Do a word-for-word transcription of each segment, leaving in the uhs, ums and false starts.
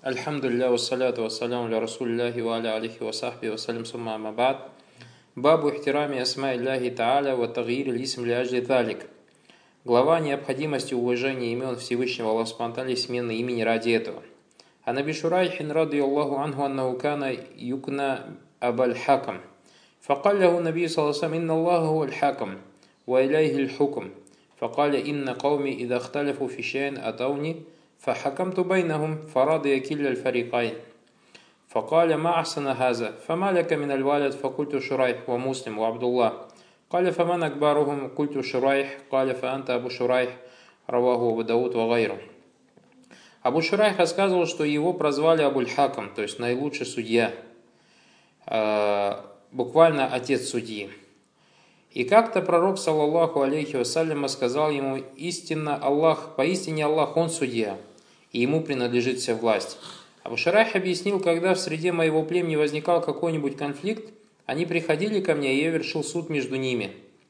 Альхамдулилля, вассаляту вассаляму ля расулилляхи ва аля алихи ва сахби вассалям сумма амма ба'д. Бабу ихтирами асма Илляхи та'аля ва тагир лисм ли ажли талик. Глава необходимости уважения имен Всевышнего Аллаха субхану ва тааля, смены имени ради этого. А наби Шурайхин радийаллаху анху аннаху кана юкна абаль хакам. فقال له النبي صلى الله عليه وسلم إن الله هو الحاكم وإليه الحكم فقال إن قومي إذا اختلفوا في شيء أتوني فحكمت بينهم فرضي كلا الفريقين فقال ما أحسن هذا فما لك من الوالد فقلت شريح ومسلم وعبد الله قال فمن أكبرهم قلت شريح قال فأنت أبو شريح رواه أبو داود وغيره. Абу Шурайх рассказывал, что его прозвали Абуль-Хакам, то есть наилучший судья, буквально отец судьи. И как-то пророк, саллаллаху алейхи вассаляма, сказал ему: истинно Аллах, поистине Аллах, Он судья, и Ему принадлежит вся власть. Абу Шурайх объяснил: когда в среде моего племени возникал какой-нибудь конфликт, они приходили ко мне, и я вершил суд между ними,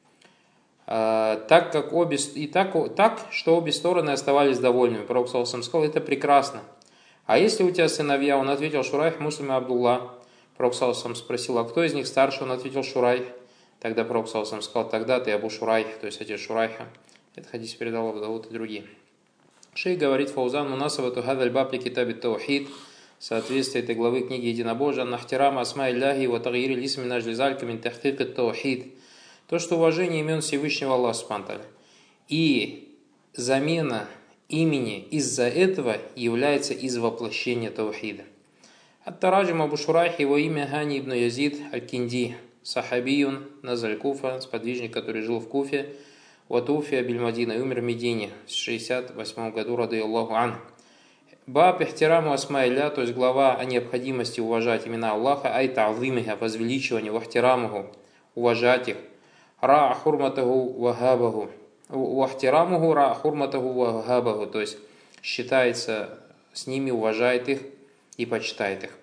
так, как обе, и так, так, что обе стороны оставались довольными. Пророк саллаллаху алейхи вассалям сказал: это прекрасно. А если у тебя сыновья? Он ответил: Шурайх, Муслим и Абдулла. Пророк саллаллаху алейхи вассалям спросил: а кто из них старше? Он ответил: Шурайх. Тогда Пророк саллаллаху алейхи вассалям сказал: тогда ты Абу Шурайх, то есть отец Шурайха. Это хадис передал Абу Дауд и другие. Шейх говорит: Фаузан мунасабату хадаль баб ли китаби таухид, соответствие этой главы книги единобожия, нахтирама асма Илляхи ва тагири лисми мин ажли залька мин тахкик ат-таухид. То, что уважение имен Всевышнего Аллаха субхану ва тааля и замена имени из-за этого является из воплощения таухида. Ат-тараджим Абу Шурайх, его имя Хани ибн Язид аль-Кинди, сахабиюн назаль Куфа, сподвижник, который жил в Куфе, ватуфи абиль Мадина, и умер в Медине в шестьдесят восьмом году, рады Аллаху ан. Баб ихтираму асма Илля, то есть глава о необходимости уважать имена Аллаха, ай та'зимиха, возвеличивание, вахтирамуху, уважать их, ра хурматаху вахабаху, вахтирамуху ра хурматаху вахабаху, то есть считается с ними, уважает их и почитает их.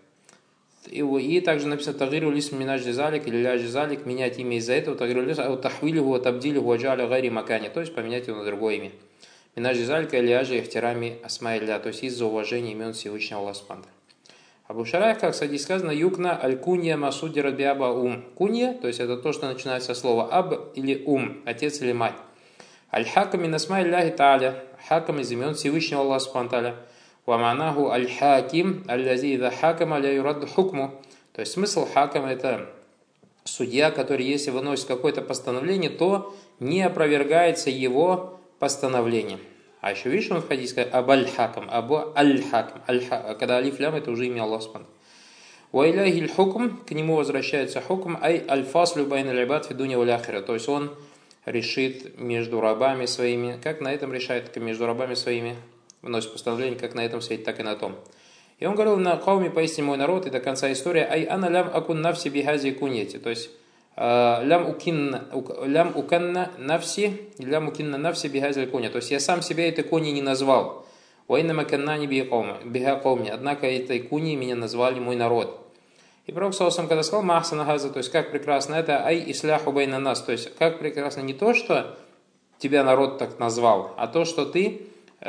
И, и также написано тагиру лисм мин ажли залик или ляжи залик, менять имя из-за этого, тагиру лисм ау тахвилиху атабдилиху аджаля гайри макани, то есть поменять его на другое имя. Мин ажли залика или ляжи ихтирами асма Илля, то есть из-за уважения имен Всевышнего Аллаха субхану ва тааля. Абу Шурайх, как здесь сказано, юкна аль-кунья масудира биаба ум. Кунья, то есть это то, что начинается со слова аб или ум, отец или мать. Аль-хакам мин асма Илляхи тааля, хакам из имен Всевышнего Аллаха субхану ва тааля. Ваманаху аль-хаким аль-лази ида хакама ля юрадду хукму. То есть смысл хакама — это судья, который, если выносит какое-то постановление, то не опровергается его постановлением. А еще видишь, он в хадисе сказал абаль-хакам, абу аль-хакам. Когда алиф лям — это уже имя Аллаха субхану ва тааля. Ва иляхи аль-хукм, к нему возвращается хукм, ай аль-фаслю байна аль-ибад фи дуня валь ахира. То есть он решит между рабами своими, как на этом решает, как между рабами своими, выносит постановление как на этом свете, так и на том. И он говорил: на кауме, поистине мой народ, и до конца истории, ай ана лям акун навси бихази куньяти, то есть лям укинна лям уканна навси лям укинна навси бихази кунья, то есть я сам себя этой куньей не назвал. Уайна маканнани биха кауми, однако этой куньей меня назвали мой народ. И Пророк саллаллаху алейхи вассалям, когда сказал махсана газа, то есть как прекрасно это, ай исляху байна нас, то есть как прекрасно не то, что тебя народ так назвал, а то, что ты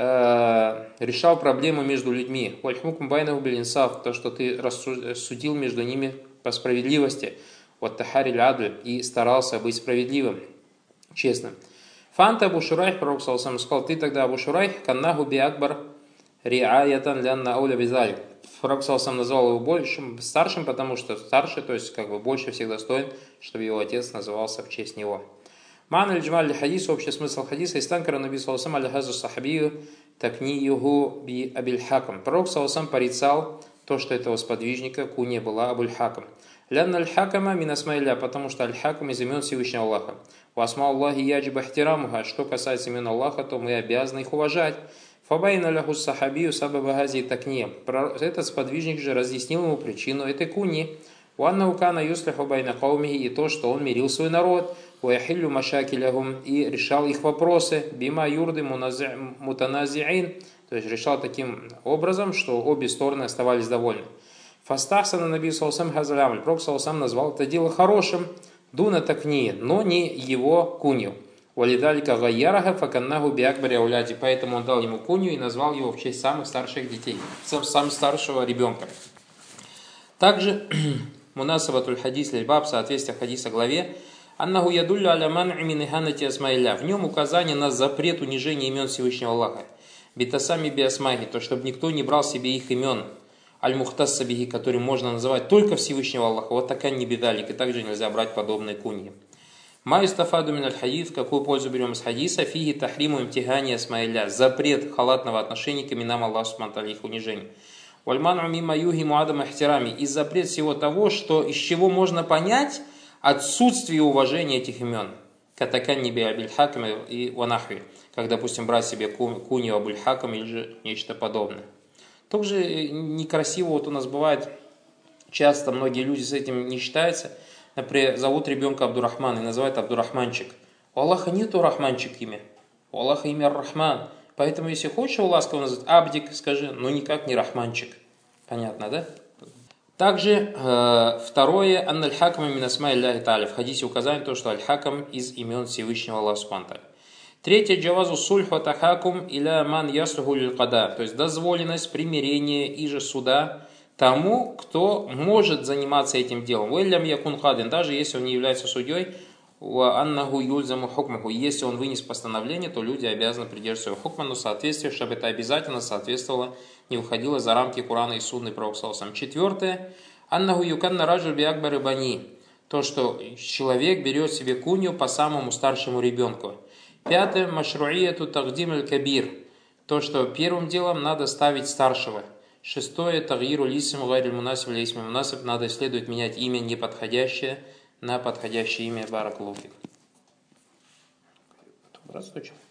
решал проблемы между людьми. Вальхмукм байнаху биль инсаф, то, что ты рассудил между ними по справедливости. Вот тахариль адль, и старался быть справедливым, честным. Фанта Абу Шурайх, Пророк саллаллаху алейхи вассалям сказал: ты тогда, Абу Шурайх, каннаху би акбар риаятан лянна ауля бизалик. Пророк саллаллаху алейхи вассалям назвал его большим, старшим, потому что старший, то есть как бы больше всех достоин, чтобы его отец назывался в честь него. Ман аль-джмаль хадис, общий смысл хадиса, истанкара наби саллаллаху алейхи вассалям аль-хазу сахабию такнiyuhu би абиль-хакам. Пророк саллаллаху алейхи вассалям порицал то, что этого сподвижника кунья была Абуль-Хакам. Лянна аль-хакама мин асма Илля, потому что аль-хакам из имен Всевышнего Аллаха. Ва асма Аллахи яджиб ихтирамуха, что касается имен Аллаха, то мы обязаны их уважать. Фабайна ляху сахабию сабаба хази такния. Этот сподвижник же разъяснил ему причину этой куньи. Уанна укана юслиху байна каумихи, и то, что он мирил свой народ. Уяхиллю машакилягум, и решал их вопросы. Бима юрды мутаназиин, то есть решал таким образом, что обе стороны оставались довольны. Фастахсана наби саллаллаху алейхи вассалям хазалямль. Пророк саллаллаху алейхи вассалям назвал это дело хорошим, дуна такни, но не его кунью. Валидалика гайяраха факаннаху биакбари ауляди. Поэтому он дал ему кунью и назвал его в честь самых старших детей, самого старшего ребенка. Также мунасабатуль хадис лильбаб, соответствие хадиса главе, аннаху ядулля аля ман'и мин иханати асмаилля. В нем указание на запрет унижения имен Всевышнего Аллаха. Битасами биасмахи, то чтобы никто не брал себе их имен. Аль-Мухтассабихи, который можно называть только Всевышнего Аллаха. Вот такая не бедалик, и также нельзя брать подобные куньи. Ма истафаду мин аль-хадис, какую пользу берем из хадиса, фиги тахриму имтихани асмаилля, запрет халатного отношения к именам Аллаха субхану ва тааля, их унижению. Вальману мимма юхиму адам ихтирами, и запрет всего того, что из чего можно понять отсутствие уважения этих имен. Катаканни би абиль-хакам и ванахви, как, допустим, брать себе кунью абуль-хакам или же нечто подобное. Также некрасиво вот у нас бывает, часто многие люди с этим не считаются. Например, зовут ребенка Абдурахман и называют Абдурахманчик. У Аллаха нету Рахманчик имя. У Аллаха имя Рахман. Поэтому, если хочешь его ласково назвать Абдик, скажи, но никак не Рахманчик. Понятно, да? Также э, второе, анна аль-хакама мин асмаи Аллахи та'аля. В хадисе указание то, что аль-хакам из имен Всевышнего Аллаха субхану ва тааля. Третье, джавазу сульху тахакум иля ман яслуху лиль-када. То есть дозволенность примирения и же суда тому, кто может заниматься этим делом. Уэллям якун кадин, даже если он не является судьей, аннаху юльзаму хукмаху. Если он вынес постановление, то люди обязаны придерживаться его хукма, но соответствие, чтобы это обязательно соответствовало, не выходило за рамки Курана и Сунны пророка саллаллаху алейхи ва саллям. Четвертое, аннаху юканна раджу би акбари бани. То, что человек берет себе кунью по самому старшему ребенку. Пятое, машруияту тагдим аль-кабир. То, что первым делом надо ставить старшего. Шестое, тагиру лисим гайриль мунасиб лисим мунасиб. Надо следует менять имя неподходящее на подходящее имя. Баракаллаху фик.